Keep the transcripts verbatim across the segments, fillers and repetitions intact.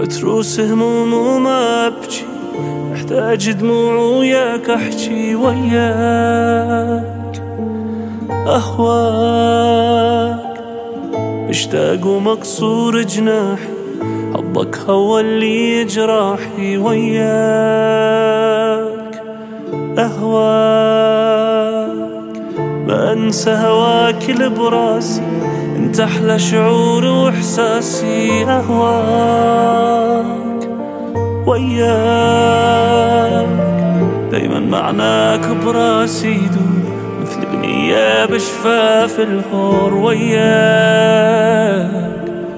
متروس هموم وما أبكي، محتاج دموع وياك أحكي وياك أهواك، مشتاق ومكسور جناحي، حبك هو اللي جراحي وياك أهواك، ما أنسى هواك اللي براسي، انت أحلى شعور وإحساسي أهواك وياك، دايما معناك براسي يدور مثل بنية بشفاف الهور وياك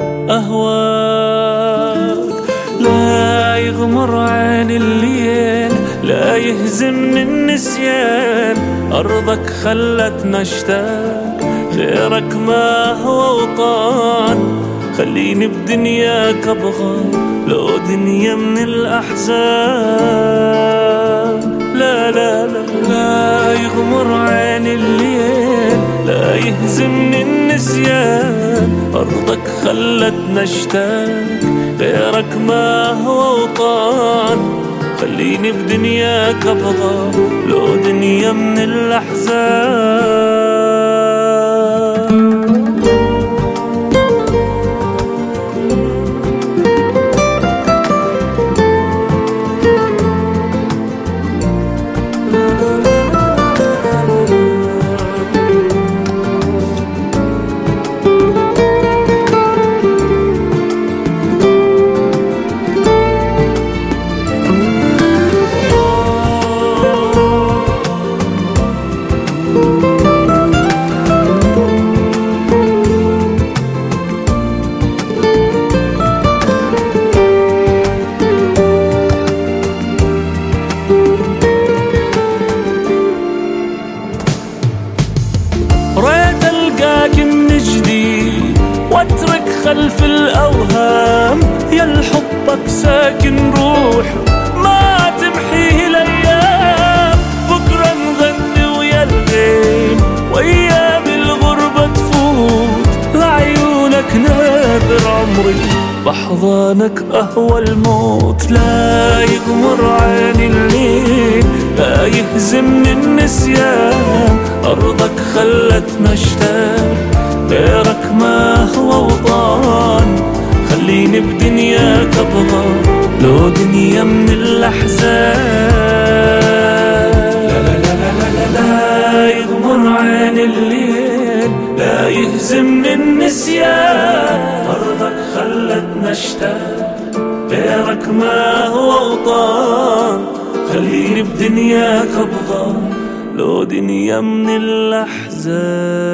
أهواك، لا يغمر عين الليل، لا يهزمني النسيان، أرضك خلتنا اشتاق، غيرك ما هو وطان، خليني بدنياك أبغى لو دنيا من الأحزان، لا لا لا لا يغمر عين الليل، لا يهزمني النسيان، أرضك خلتنا اشتاق، غيرك ما هو وطان، خليني بدنياك أبغى لو دنيا من الأحزان. ريت ألقاك من جديد واترك خلف الأوهام، يا الحبك ساكن روح ما تمحيه الأيام، بكرة نغني ويا الليل وأيام الغربة تفوت، لعيونك نادر عمري بحضانك أهوى الموت، لا يغمر عيني الليل، لا يهزمني النسيان، أرضك خلتنا اشتاق، غيرك ما هو وطان، خليني بدنياك أبغى لو دنيا من الأحزان، لا لا لا لا لا لا يغمر عين الليل، لا يهزمني النسيان، أرضك خلتنا اشتاق، غيرك ما هو وطان، خليني بدنياك أبغى لو دنيا من الأحزان.